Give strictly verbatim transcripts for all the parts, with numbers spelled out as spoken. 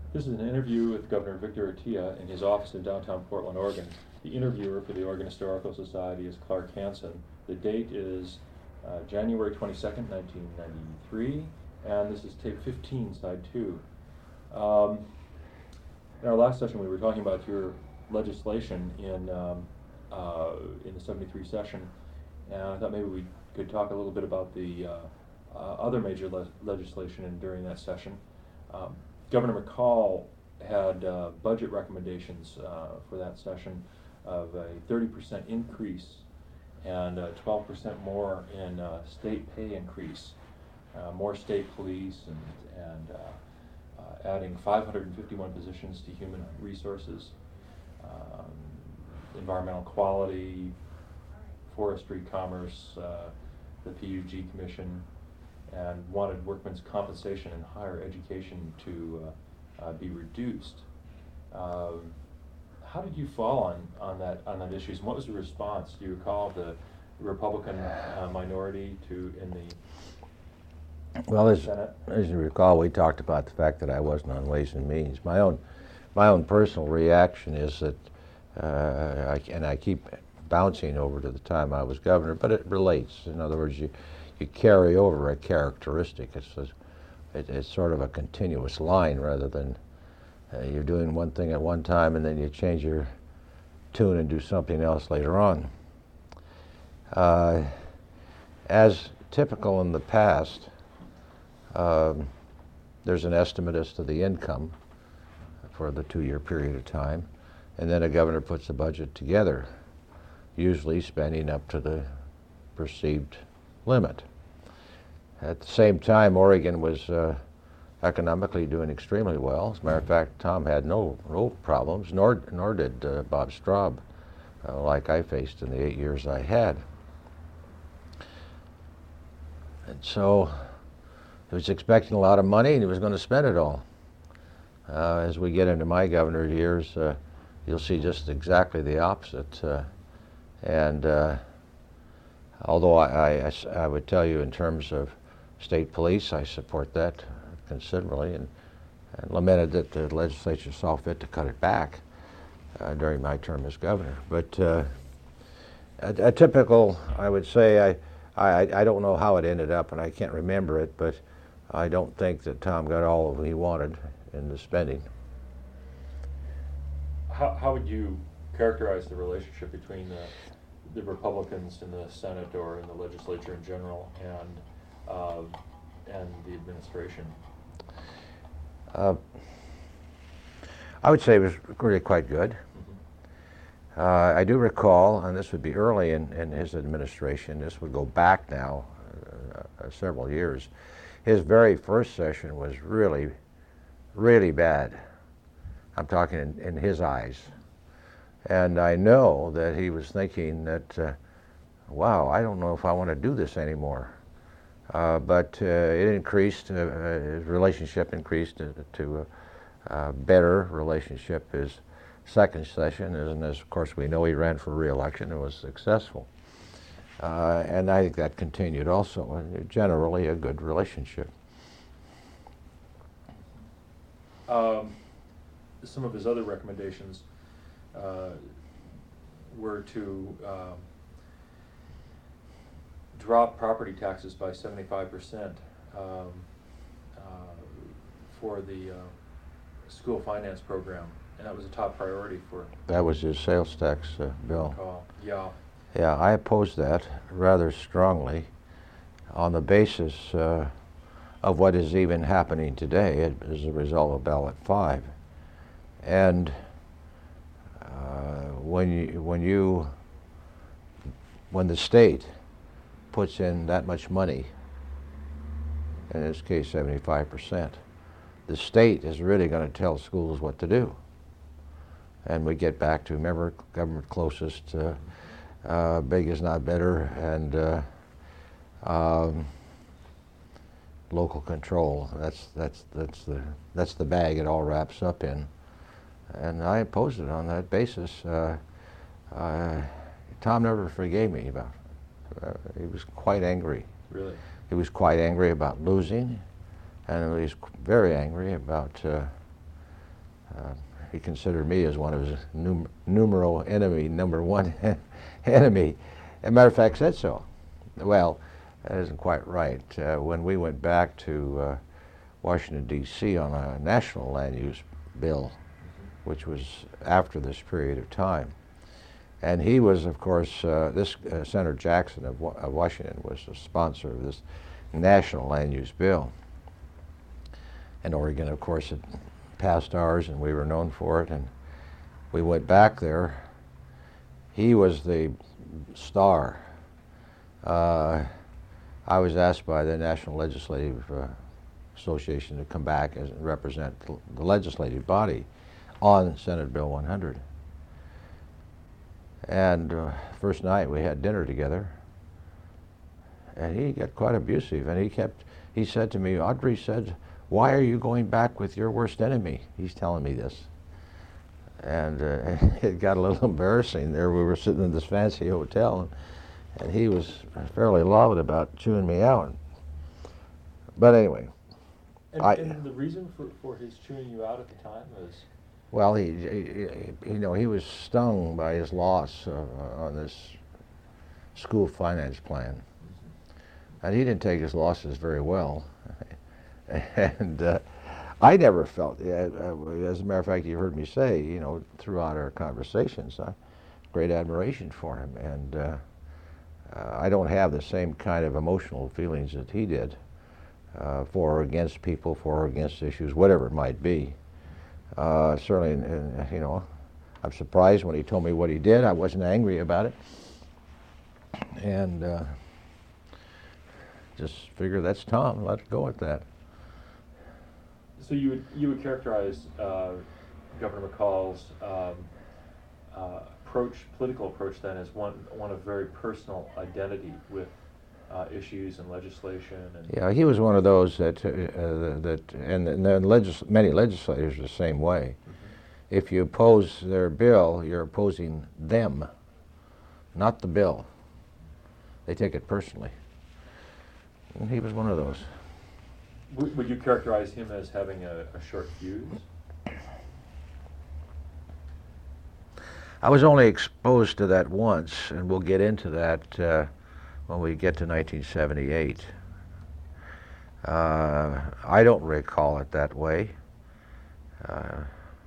This is an interview with Governor Victor Attia in his office in downtown Portland, Oregon. The interviewer for the Oregon Historical Society is Clark Hansen. The date is uh, January twenty-second, nineteen ninety-three, and this is tape fifteen, side two. Um, in our last session, we were talking about your legislation in um, uh, in the seventy-three session, and I thought maybe we could talk a little bit about the uh, uh, other major le legislation in, during that session. Um, Governor McCall had uh, budget recommendations uh, for that session of a thirty percent increase and uh, twelve percent more in uh, state pay increase, uh, more state police, and, and uh, uh, adding five hundred fifty-one positions to human resources, um, environmental quality, forestry, commerce, uh, the P U G Commission, and wanted workmen's compensation and higher education to uh, uh, be reduced. Um, how did you fall on, on that on that issues? And what was the response? Do you recall the Republican uh, minority to in the well, as, Senate? as you recall, we talked about the fact that I wasn't on Ways and Means. My own, my own personal reaction is that, uh, I, and I keep bouncing over to the time I was governor, but it relates. In other words, you. You carry over a characteristic. It's, a, it, it's sort of a continuous line rather than uh, you're doing one thing at one time and then you change your tune and do something else later on. Uh, as typical in the past, um, there's an estimate as to the income for the two-year period of time, and then a governor puts a budget together, usually spending up to the perceived limit. At the same time, Oregon was uh, economically doing extremely well. As a matter of fact, Tom had no, no problems, nor, nor did uh, Bob Straub, uh, like I faced in the eight years I had. And so he was expecting a lot of money and he was going to spend it all. Uh, as we get into my governor years, uh, you'll see just exactly the opposite. Uh, and uh, Although I, I, I would tell you in terms of state police, I support that considerably and, and lamented that the legislature saw fit to cut it back uh, during my term as governor. But uh, a, a typical, I would say, I, I, I don't know how it ended up and I can't remember it, but I don't think that Tom got all of what he wanted in the spending. How, how would you characterize the relationship between the the Republicans in the Senate or in the legislature in general and uh, and the administration? Uh, I would say it was really quite good. Mm-hmm. uh, I do recall, and this would be early in, in his administration, this would go back now uh, uh, several years, his very first session was really, really bad. I'm talking in, in his eyes. And I know that he was thinking that, uh, wow, I don't know if I want to do this anymore. Uh, but uh, it increased, uh, his relationship increased to, to a, a better relationship his second session, and as of course we know he ran for re-election and was successful. Uh, and I think that continued also, and generally a good relationship. Um, some of his other recommendations Uh, were to um, drop property taxes by seventy-five percent um, uh, for the uh, school finance program, and that was a top priority for. That was his sales tax uh, bill. McCall. Yeah. Yeah, I opposed that rather strongly on the basis uh, of what is even happening today as a result of ballot five. And Uh, when you, when you, when the state puts in that much money, in this case seventy-five percent, the state is really going to tell schools what to do. And we get back to, remember, government closest, uh, uh, big is not better, and uh, um, local control. That's, that's, that's, the, that's the bag it all wraps up in. And I opposed it on that basis. Uh, uh, Tom never forgave me about it. Uh, he was quite angry. Really? He was quite angry about losing, and he was very angry about uh, Uh, he considered me as one of his num numero enemy, number one enemy. As a matter of fact, said so. Well, that isn't quite right. Uh, when we went back to uh, Washington, D C on a national land use bill, which was after this period of time, and he was, of course, uh, this uh, Senator Jackson of, Wa of Washington was a sponsor of this national land use bill. And Oregon, of course, had passed ours, and we were known for it, and we went back there. He was the star. Uh, I was asked by the National Legislative uh, Association to come back and represent the legislative body on Senate Bill one hundred. And uh, first night we had dinner together, and he got quite abusive, and he kept, he said to me, Audrey said, why are you going back with your worst enemy? He's telling me this. And uh, it got a little embarrassing there. We were sitting in this fancy hotel, and, and he was fairly loud about chewing me out. But anyway. And, I, and the reason for, for his chewing you out at the time was? Well, he, he, you know, he was stung by his loss uh, on this school finance plan. Mm-hmm. And he didn't take his losses very well. And uh, I never felt, uh, as a matter of fact, you heard me say, you know, throughout our conversations, uh, great admiration for him. And uh, uh, I don't have the same kind of emotional feelings that he did uh, for or against people, for or against issues, whatever it might be. Uh, certainly, uh, you know, I'm surprised when he told me what he did. I wasn't angry about it. And uh, just figure that's Tom, let's go at that. So you would you would characterize uh, Governor McCall's um, uh, approach, political approach, then, as one one of very personal identity with uh, issues and legislation. And yeah, he was one of those that uh, that, and, and the legis many legislators are the same way. Mm-hmm. If you oppose their bill, you're opposing them, not the bill. They take it personally. And he was one of those. Would you characterize him as having a, a short fuse? I was only exposed to that once, and we'll get into that uh, when we get to nineteen seventy-eight. Uh, I don't recall it that way. Uh,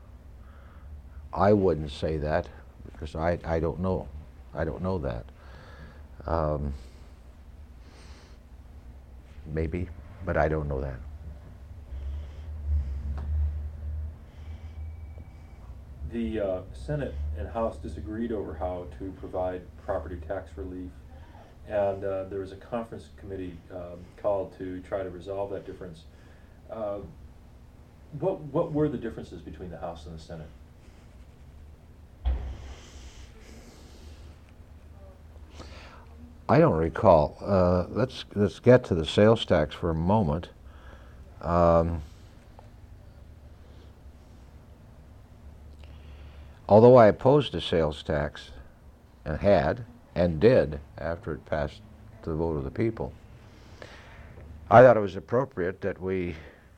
I wouldn't say that because I, I don't know. I don't know that. Um, maybe. But I don't know that. The uh, Senate and House disagreed over how to provide property tax relief, and uh, there was a conference committee um, called to try to resolve that difference. Uh, what what were the differences between the House and the Senate? I don't recall. Uh, let's let's get to the sales tax for a moment. Um, although I opposed the sales tax, and had, and did after it passed the vote of the people, I thought it was appropriate that we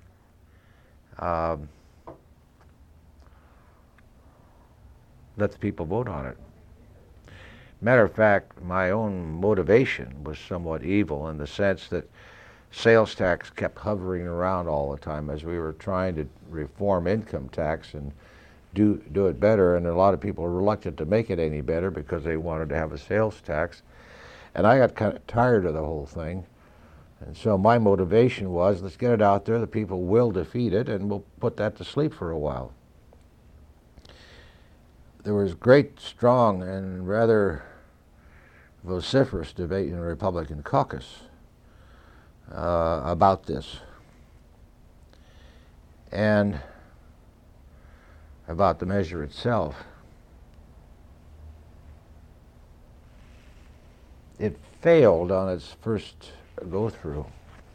um, let the people vote on it. Matter of fact, my own motivation was somewhat evil in the sense that sales tax kept hovering around all the time as we were trying to reform income tax and do do it better, and a lot of people were reluctant to make it any better because they wanted to have a sales tax. And I got kind of tired of the whole thing. And so my motivation was, let's get it out there, the people will defeat it, and we'll put that to sleep for a while. There was great, strong, and rather vociferous debate in the Republican caucus uh, about this, and about the measure itself. It failed on its first go-through,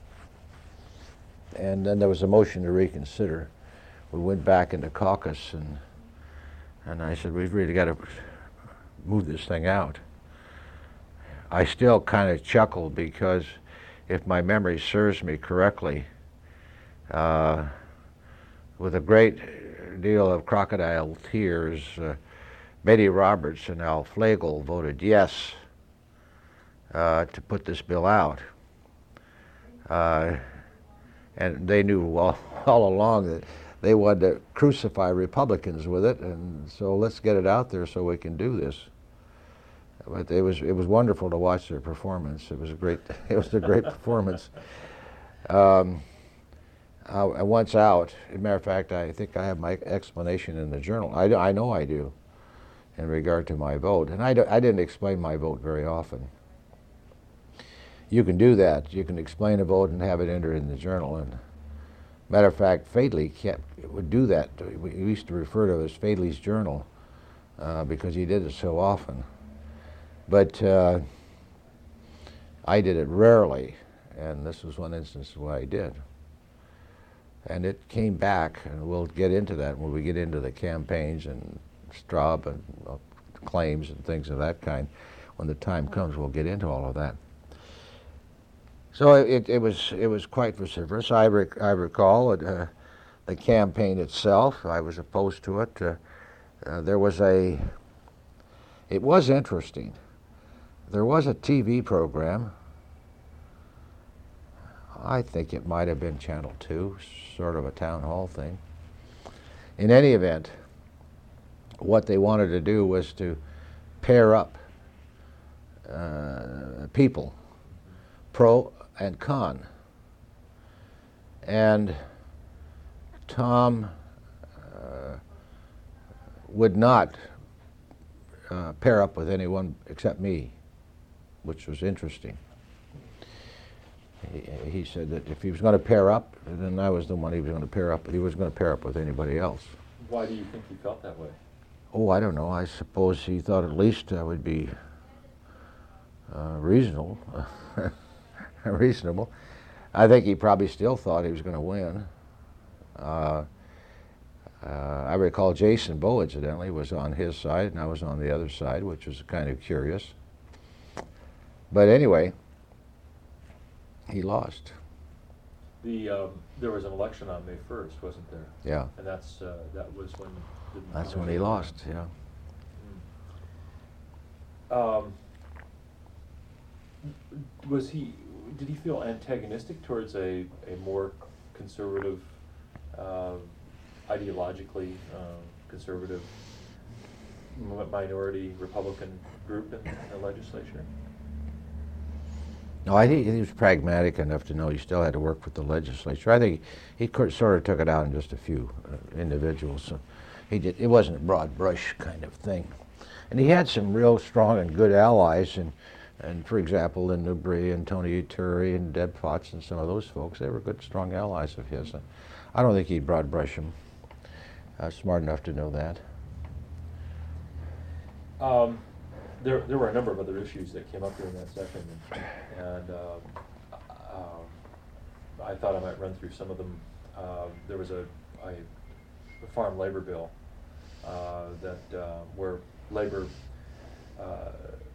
and then there was a motion to reconsider. We went back into caucus, and and I said, we've really got to move this thing out. I still kind of chuckled because, if my memory serves me correctly, uh, with a great deal of crocodile tears, uh, Betty Roberts and Al Flegel voted yes uh, to put this bill out. Uh, and they knew all, all along that they wanted to crucify Republicans with it, and so let's get it out there so we can do this. But it was it was wonderful to watch their performance. It was a great it was a great performance. Um, I, I once out, as a matter of fact, I think I have my explanation in the journal. I, I know I do, in regard to my vote, and I, do, I didn't explain my vote very often. You can do that. You can explain a vote and have it entered in the journal. And matter of fact, Fadley kept, would do that. We used to refer to it as Fadley's journal uh, because he did it so often. But uh, I did it rarely, and this was one instance where I did. And it came back, and we'll get into that when we get into the campaigns and Straub and uh, claims and things of that kind. When the time comes, we'll get into all of that. So it, it was it was quite vociferous. I, rec I recall it, uh, the campaign itself. I was opposed to it. Uh, uh, there was a. It was interesting. There was a T V program. I think it might have been Channel two, sort of a town hall thing. In any event, what they wanted to do was to pair up uh, people, pro and con. And Tom uh, would not uh, pair up with anyone except me, which was interesting. He, he said that if he was going to pair up, then I was the one he was going to pair up, but he wasn't going to pair up with anybody else. Why do you think he felt that way? Oh, I don't know. I suppose he thought at least I would be uh, reasonable. reasonable. I think he probably still thought he was going to win. Uh, uh, I recall Jason Bowe, incidentally, was on his side, and I was on the other side, which was kind of curious. But anyway, he lost. The um, there was an election on May first, wasn't there? Yeah. And that's uh, that was when. The That's when he lost. Yeah. Um, was he? Did he feel antagonistic towards a a more conservative, uh, ideologically uh, conservative minority Republican group in, in the legislature? No, I think he was pragmatic enough to know he still had to work with the legislature. I think he, he sort of took it out on just a few uh, individuals. So he did. It wasn't a broad brush kind of thing, and he had some real strong and good allies. And and for example, Lynn Newbury and Tony Uturi and Deb Potts and some of those folks, they were good, strong allies of his. And I don't think he'd broad brush them. Uh, smart enough to know that. Um, There, there were a number of other issues that came up during that session, and, and um, um, I thought I might run through some of them. Uh, there was a, a, a farm labor bill uh, that uh, where labor uh,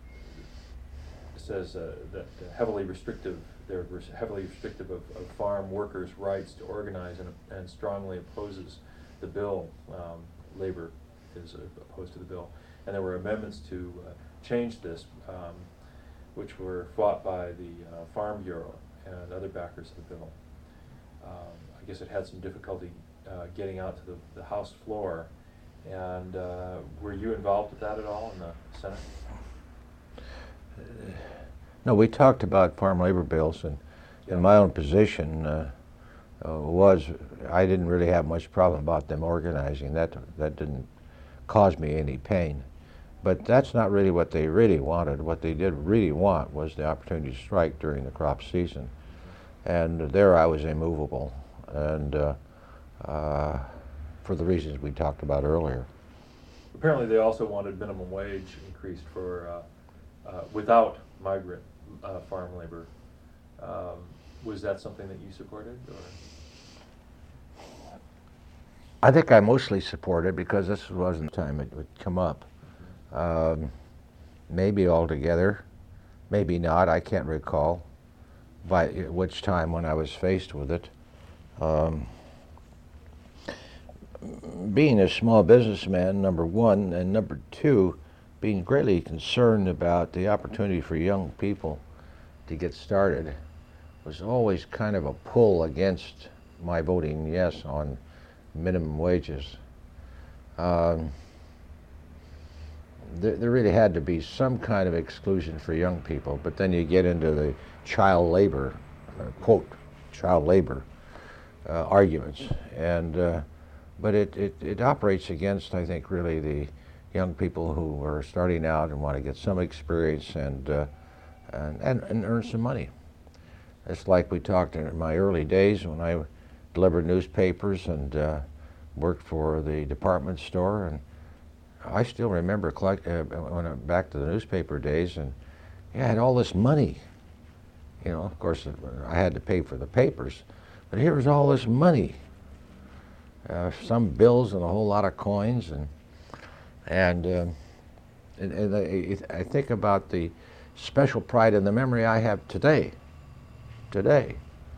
says uh, that heavily restrictive, they're heavily restrictive of, of farm workers' rights to organize, and, and strongly opposes the bill. Um, labor is opposed to the bill, and there were amendments to uh, change this, um, which were fought by the uh, Farm Bureau and other backers of the bill. Um, I guess it had some difficulty uh, getting out to the, the House floor. And uh, were you involved with that at all in the Senate? Uh, no, we talked about farm labor bills, and Yeah. in my own position uh, uh, was I didn't really have much problem about them organizing. That that didn't cause me any pain. But that's not really what they really wanted. What they did really want was the opportunity to strike during the crop season. And there I was immovable, and uh, uh, for the reasons we talked about earlier. Apparently they also wanted minimum wage increased for, uh, uh, without migrant uh, farm labor. Um, was that something that you supported? Or? I think I mostly supported because this wasn't the time it would come up. Um, maybe altogether, maybe not, I can't recall by which time when I was faced with it. Um, being a small businessman, number one, and number two, being greatly concerned about the opportunity for young people to get started, was always kind of a pull against my voting yes on minimum wages. Um, there, there really had to be some kind of exclusion for young people, but then you get into the child labor, uh, quote, child labor uh, arguments, and uh, but it, it, it operates against, I think, really the young people who are starting out and want to get some experience and, uh, and, and, and earn some money. It's like we talked in my early days when I delivered newspapers and uh, worked for the department store, and I still remember collect, uh, when I'm back to the newspaper days, and yeah, I had all this money. You know, of course, I had to pay for the papers, but here was all this money. Uh, some bills and a whole lot of coins, and and, uh, and, and I, I think about the special pride and the memory I have today, today,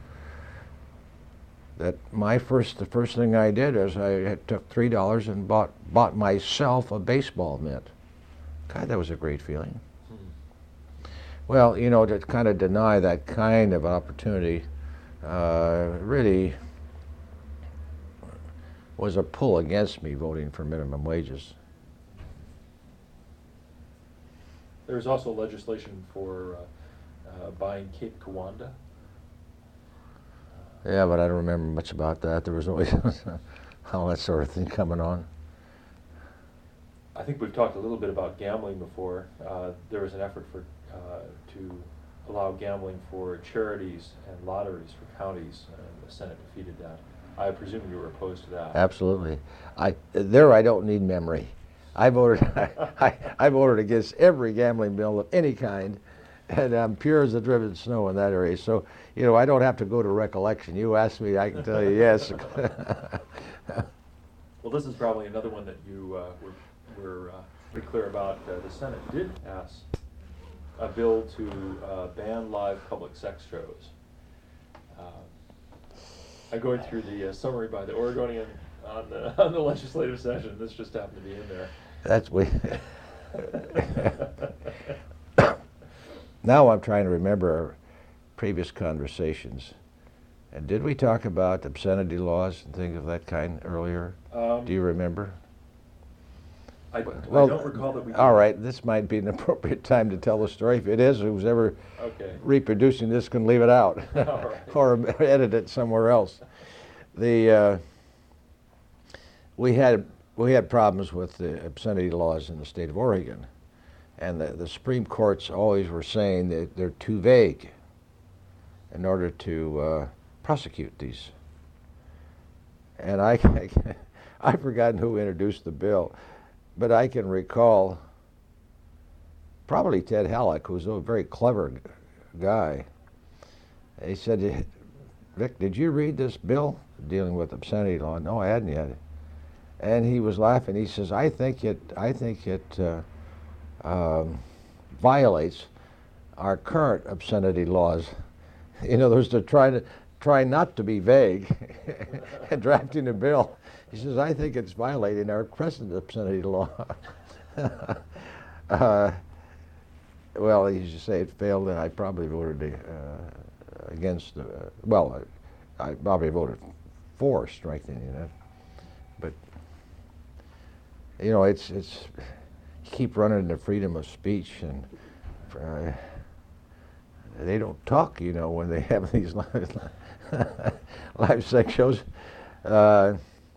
that my first, the first thing I did is I had took three dollars and bought, bought myself a baseball mitt. God, that was a great feeling. Hmm. Well, you know, to kind of deny that kind of opportunity uh, really was a pull against me voting for minimum wages. There's also legislation for uh, uh, buying Cape Kiwanda. Yeah, but I don't remember much about that. There was always all that sort of thing coming on. I think we've talked a little bit about gambling before. Uh, there was an effort for uh, to allow gambling for charities and lotteries for counties, and the Senate defeated that. I presume you were opposed to that. Absolutely. I there I don't need memory. I voted. I, I, I voted against every gambling bill of any kind, and I'm pure as the driven snow in that area. So, you know, I don't have to go to recollection. You ask me, I can tell you yes. Well, this is probably another one that you uh, were, were uh, pretty clear about. Uh, the Senate did pass a bill to uh, ban live public sex shows. Uh, I'm going through the uh, summary by the Oregonian on the on the legislative session. This just happened to be in there. That's we. Now I'm trying to remember our previous conversations. And did we talk about obscenity laws and things of that kind earlier? Um, Do you remember? I, well, I don't recall that we did. All right, this might be an appropriate time to tell the story. If it is, who's ever okay. reproducing this can leave it out Right. or edit it somewhere else. The uh, we had we had problems with the obscenity laws in the state of Oregon, and the, the Supreme Courts always were saying that they're too vague in order to uh, prosecute these. And I, I've forgotten who introduced the bill, but I can recall probably Ted Halleck, who's a very clever guy. He said, "Rick, did you read this bill dealing with obscenity law?" No, I hadn't yet. And he was laughing. He says, "I think it, I think it uh, um, violates our current obscenity laws." In other words, they're trying to try not to be vague and drafting a bill. He says, "I think it's violating our present obscenity law." uh, well, as you say, it failed, and I probably voted uh, against. Uh, well, I, I probably voted for strengthening it, but you know, it's it's you keep running into freedom of speech, and uh, they don't talk, you know, when they have these live, live sex shows. Uh,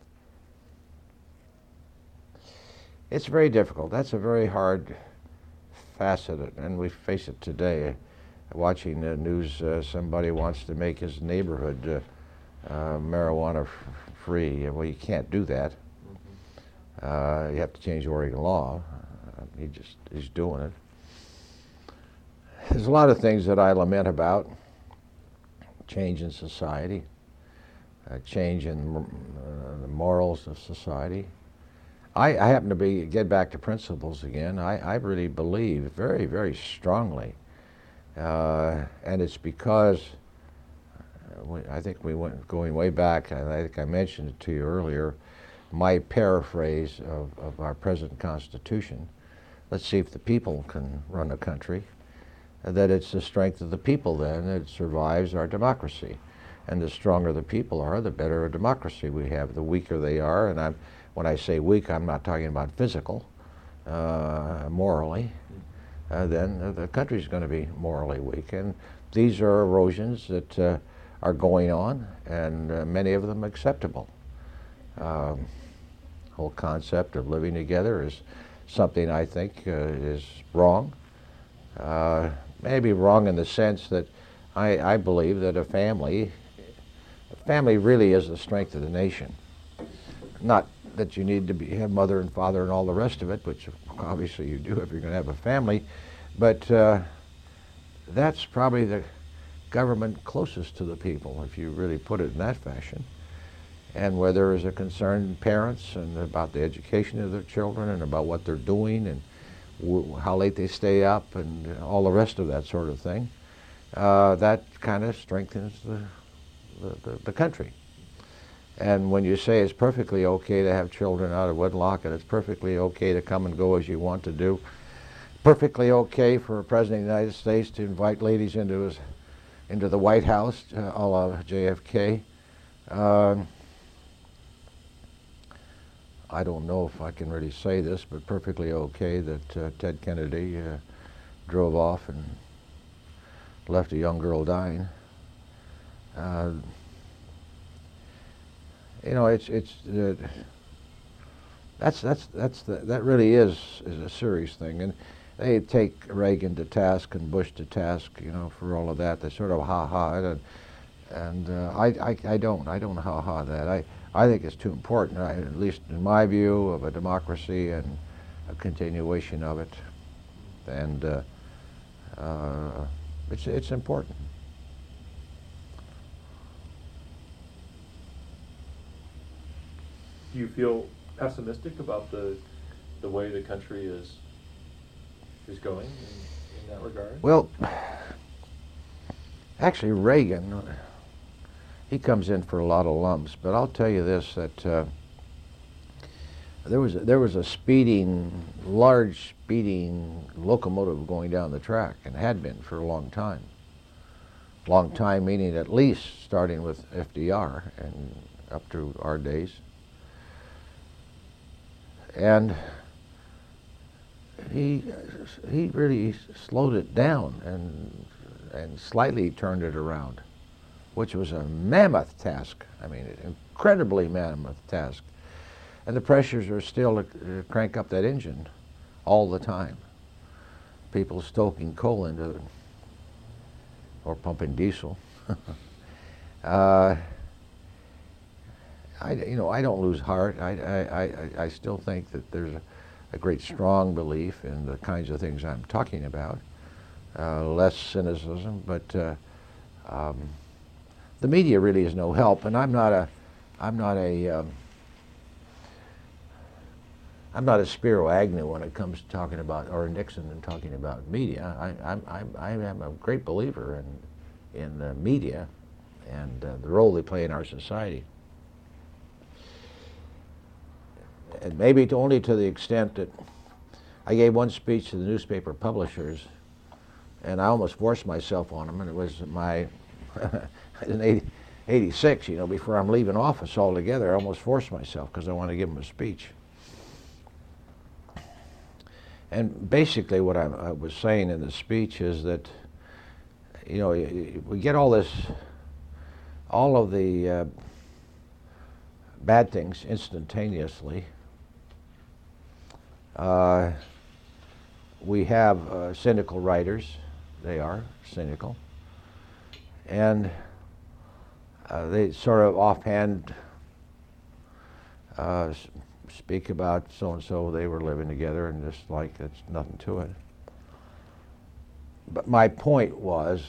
it's very difficult. That's a very hard facet, and we face it today. Watching the news, uh, somebody wants to make his neighborhood uh, uh, marijuana f- free. Well, you can't do that. Uh, you have to change Oregon law. Uh, he just he's doing it. There's a lot of things that I lament about. Change in society, uh, change in uh, the morals of society. I, I happen to be, get back to principles again, I, I really believe very, very strongly, uh, and it's because, uh, we, I think we went going way back, and I think I mentioned it to you earlier, my paraphrase of, of our present Constitution, let's see if the people can run a country, that it's the strength of the people then that survives our democracy. And the stronger the people are, the better a democracy we have. The weaker they are, and I'm, when I say weak, I'm not talking about physical, uh, morally, uh, then the country's going to be morally weak. And these are erosions that uh, are going on, and uh, many of them acceptable. Um, whole concept of living together is something I think uh, is wrong. Uh, maybe wrong in the sense that I, I believe that a family, a family really is the strength of the nation. Not that you need to be, have mother and father and all the rest of it, which obviously you do if you're going to have a family, but uh, that's probably the government closest to the people, if you really put it in that fashion. And where there is a concern, parents, and about the education of their children, and about what they're doing, and w how late they stay up, and all the rest of that sort of thing, uh, that kind of strengthens the, the, the, the country. And when you say it's perfectly okay to have children out of wedlock, and it's perfectly okay to come and go as you want to do, perfectly okay for a president of the United States to invite ladies into his, into the White House, uh, a la J F K. Uh, I don't know if I can really say this, but perfectly okay that uh, Ted Kennedy uh, drove off and left a young girl dying. Uh, you know, it's it's uh, that's that's that's the, that really is is a serious thing, and they take Reagan to task and Bush to task, you know, for all of that. They sort of ha ha it, and and uh, I, I I don't I don't ha ha that. I I think it's too important, I, at least in my view, of a democracy and a continuation of it, and uh, uh, it's it's important. Do you feel pessimistic about the the way the country is is going in, in that regard? Well, actually, Reagan, he comes in for a lot of lumps, but I'll tell you this, that uh, there was a, there was a speeding, large speeding locomotive going down the track, and had been for a long time. Long time meaning at least starting with F D R and up to our days. And he he really slowed it down and and slightly turned it around, which was a mammoth task. I mean, an incredibly mammoth task. And the pressures are still to uh, crank up that engine all the time. People stoking coal into it, or pumping diesel. uh, I, you know, I don't lose heart. I, I, I, I still think that there's a, a great strong belief in the kinds of things I'm talking about. Uh, less cynicism, but uh, um, the media really is no help. And I'm not a, I'm not a, um, I'm not a Spiro Agnew when it comes to talking about, or Nixon and talking about media. I, I'm, I'm, I am a great believer in, in uh, media and uh, the role they play in our society. And maybe to only to the extent that I gave one speech to the newspaper publishers, and I almost forced myself on them, and it was my, in eighty, eighty-six, you know, before I'm leaving office altogether, I almost forced myself because I wanted to give them a speech. And basically what I, I was saying in the speech is that, you know, we get all this, all of the uh, bad things instantaneously. Uh, we have uh, cynical writers. They are cynical. And uh, they sort of offhand uh, speak about so-and-so, they were living together, and just like it's nothing to it. But my point was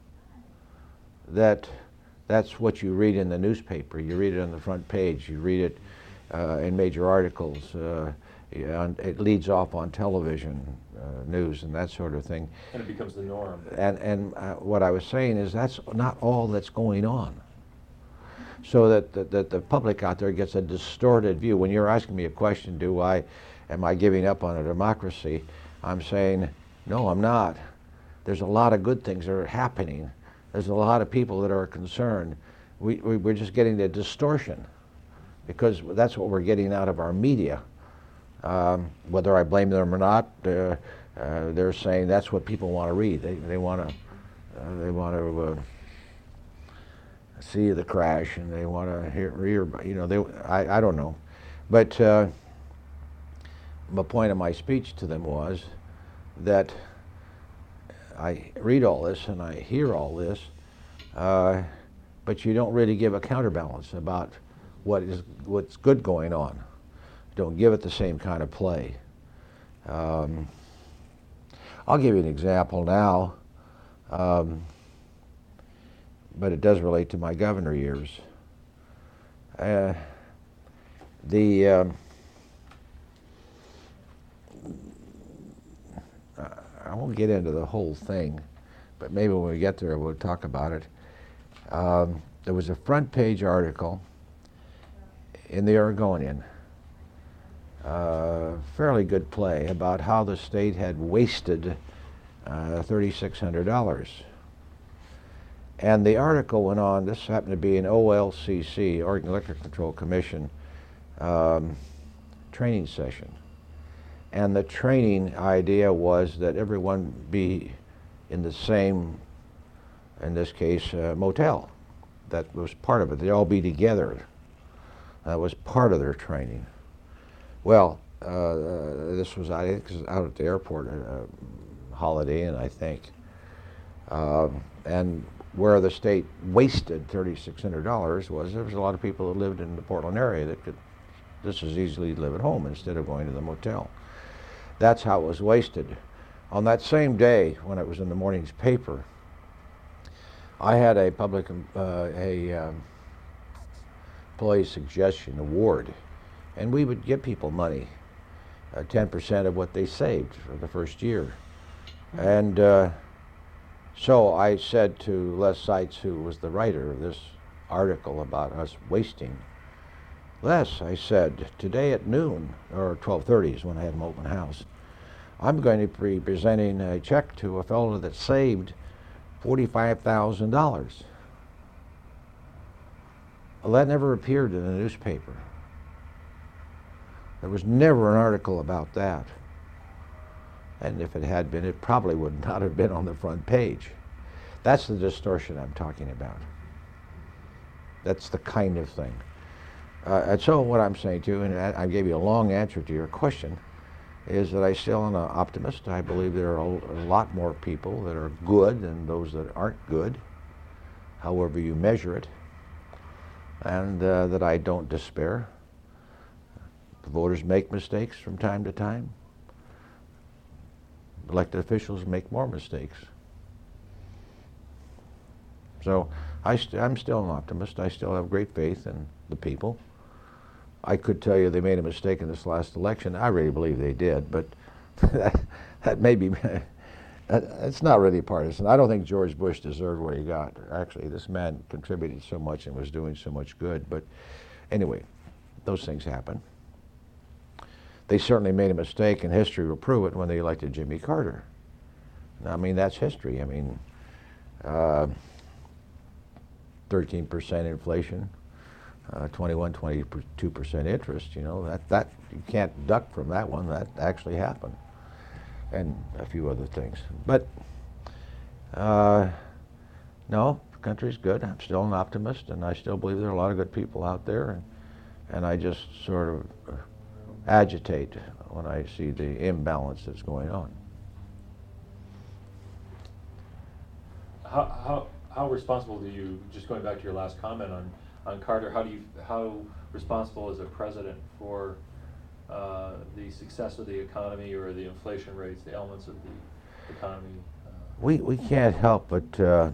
that that's what you read in the newspaper. You read it on the front page. You read it uh, in major articles. Uh, and it leads off on television uh, news and that sort of thing. And it becomes the norm. And, and uh, what I was saying is that's not all that's going on. so that, that, that the public out there gets a distorted view. When you're asking me a question, do I, am I giving up on a democracy? I'm saying, no, I'm not. There's a lot of good things that are happening. There's a lot of people that are concerned. We, we, we're just getting the distortion, because that's what we're getting out of our media. Um, whether I blame them or not, uh, uh, they're saying that's what people want to read. They, they want to, uh, they want to uh, see the crash, and they want to hear, hear, you know, they, I, I don't know. But uh, the point of my speech to them was that I read all this and I hear all this, uh, but you don't really give a counterbalance about what is what's good going on. Don't give it the same kind of play. Um, I'll give you an example now, um, but it does relate to my governor years. Uh, the um, I won't get into the whole thing, but maybe when we get there we'll talk about it. Um, there was a front page article in the Oregonian, uh, fairly good play, about how the state had wasted uh, three thousand six hundred dollars. And the article went on, this happened to be an O L C C, Oregon Electric Control Commission, um, training session. And the training idea was that everyone be in the same, in this case, uh, motel. That was part of it. They all be together. That was part of their training. Well, uh, this was, I think, out at the airport, uh, Holiday Inn, I think. Uh, and where the state wasted three thousand six hundred dollars was there was a lot of people that lived in the Portland area that could just as easily live at home instead of going to the motel. That's how it was wasted. On that same day, when it was in the morning's paper, I had a public, uh, a um, employee suggestion award, and we would give people money, uh, ten percent of what they saved for the first year. And uh, so I said to Les Seitz, who was the writer of this article about us wasting, Les, I said, today at noon, or twelve thirty is when I had an open house, I'm going to be presenting a check to a fellow that saved forty-five thousand dollars. Well, that never appeared in the newspaper. There was never an article about that. And if it had been, it probably would not have been on the front page. That's the distortion I'm talking about. That's the kind of thing. Uh, and so what I'm saying to you, and I, I gave you a long answer to your question, is that I still am an optimist. I believe there are a, a lot more people that are good than those that aren't good, however you measure it, and uh, that I don't despair. The voters make mistakes from time to time. Elected officials make more mistakes. So I st I'm still an optimist. I still have great faith in the people. I could tell you they made a mistake in this last election. I really believe they did, but that, that may be, it's not really partisan. I don't think George Bush deserved what he got. Actually, this man contributed so much and was doing so much good. But anyway, those things happen. They certainly made a mistake, and history will prove it, when they elected Jimmy Carter. I mean, that's history. I mean, uh, thirteen percent inflation, uh, twenty-one, twenty-two percent interest, you know, that, that, you can't duck from that one. That actually happened. And a few other things. But, uh, no, the country's good. I'm still an optimist, and I still believe there are a lot of good people out there, and, and I just sort of uh, agitate when I see the imbalance that's going on. How, how, how responsible do you, just going back to your last comment on, on Carter, how do you, how responsible is a president for uh, the success of the economy or the inflation rates, the elements of the economy? Uh, we, we can't help but uh,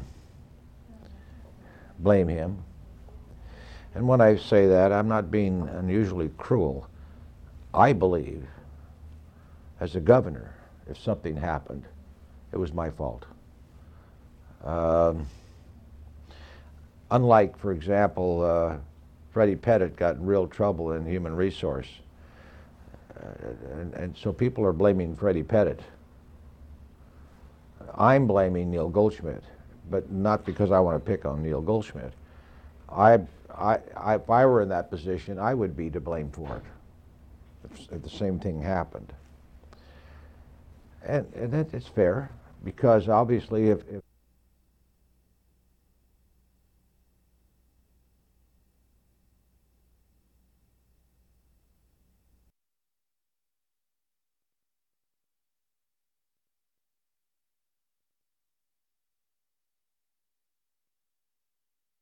blame him. And when I say that, I'm not being unusually cruel. I believe, as a governor, if something happened, it was my fault. Um, unlike, for example, uh, Freddie Pettit got in real trouble in human resource. Uh, and, and so people are blaming Freddie Pettit. I'm blaming Neil Goldschmidt, but not because I want to pick on Neil Goldschmidt. I, I, I, if I were in that position, I would be to blame for it if, if the same thing happened. And, and it, it's fair, because obviously if, if